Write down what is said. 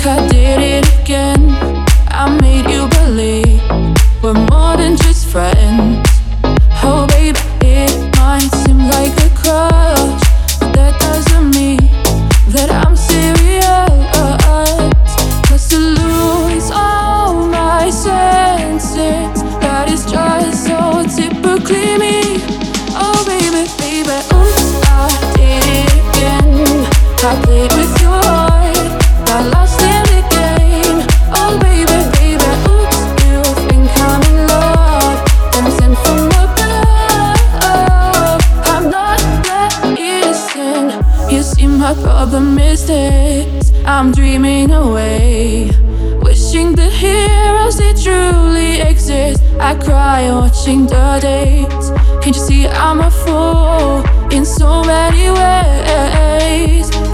I did it again. I made you believe we're more than just friends. Oh baby, it might seem like a crush, but that doesn't mean that I'm serious. 'Cause to lose all my senses, that is just so typically me. Oh baby, baby, oops, I did it again. I played with your heart, got lost in the game. Oh baby, baby, oops, you think I'm in love, then sent from above. I'm not that innocent. You see, my problem is this: I'm dreaming away, wishing the heroes they truly exist. I cry watching the days. Can't you see I'm a fool in so many ways?